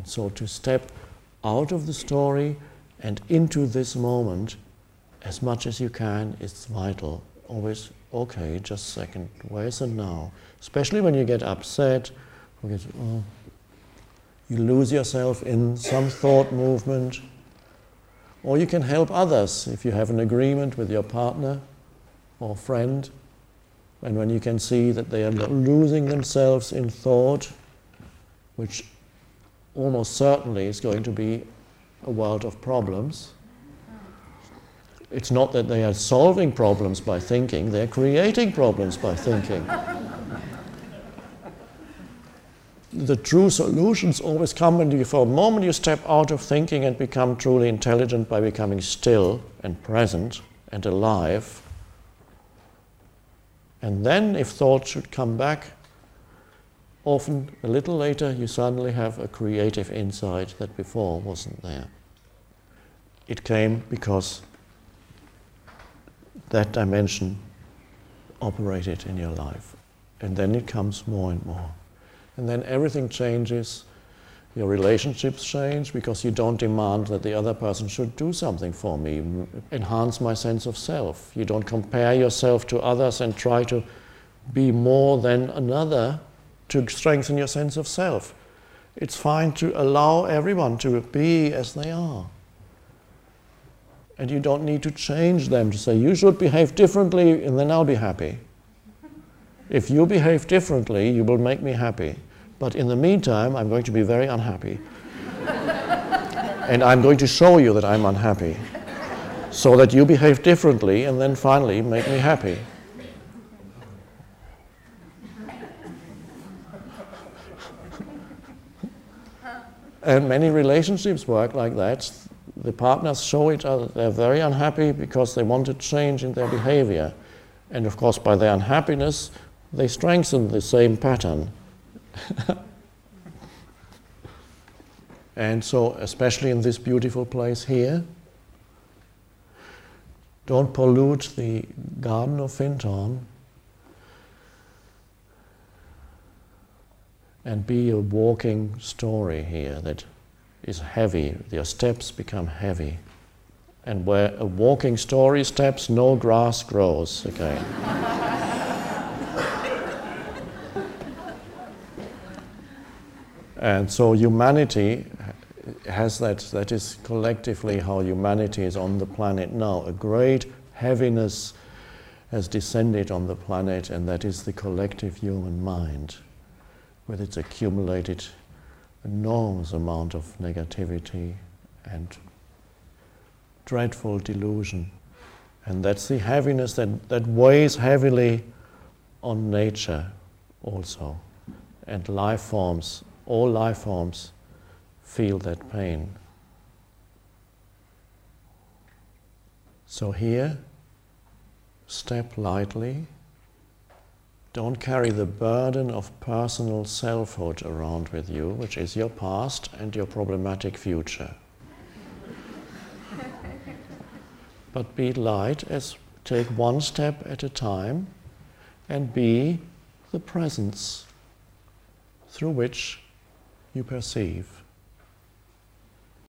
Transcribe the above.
And so to step out of the story and into this moment as much as you can is vital. Always, okay, just a second, where's the now? Especially when you get upset, you lose yourself in some thought movement. Or you can help others if you have an agreement with your partner or friend, and when you can see that they are losing themselves in thought, which almost certainly is going to be a world of problems. It's not that they are solving problems by thinking, they're creating problems by thinking. The true solutions always come when you, for a moment, you step out of thinking and become truly intelligent by becoming still and present and alive. And then, if thought should come back, often a little later you suddenly have a creative insight that before wasn't there. It came because that dimension operated in your life. And then it comes more and more. And then everything changes. Your relationships change because you don't demand that the other person should do something for me, enhance my sense of self. You don't compare yourself to others and try to be more than another to strengthen your sense of self. It's fine to allow everyone to be as they are. And you don't need to change them to say, you should behave differently and then I'll be happy. If you behave differently, you will make me happy. But in the meantime, I'm going to be very unhappy. And I'm going to show you that I'm unhappy, so that you behave differently and then finally make me happy. And many relationships work like that. The partners show each other they're very unhappy because they want to change in their behavior. And of course, by their unhappiness, they strengthen the same pattern. And so, especially in this beautiful place here, don't pollute the garden of Findhorn and be a walking story here that is heavy. Your steps become heavy. And where a walking story steps, no grass grows again. And so humanity has that is collectively how humanity is on the planet now. A great heaviness has descended on the planet, and that is the collective human mind, with its accumulated enormous amount of negativity and dreadful delusion. And that's the heaviness that weighs heavily on nature also. And life forms, all life forms feel that pain. So here, step lightly. Don't carry the burden of personal selfhood around with you, which is your past and your problematic future. But be light, take one step at a time, and be the presence through which you perceive.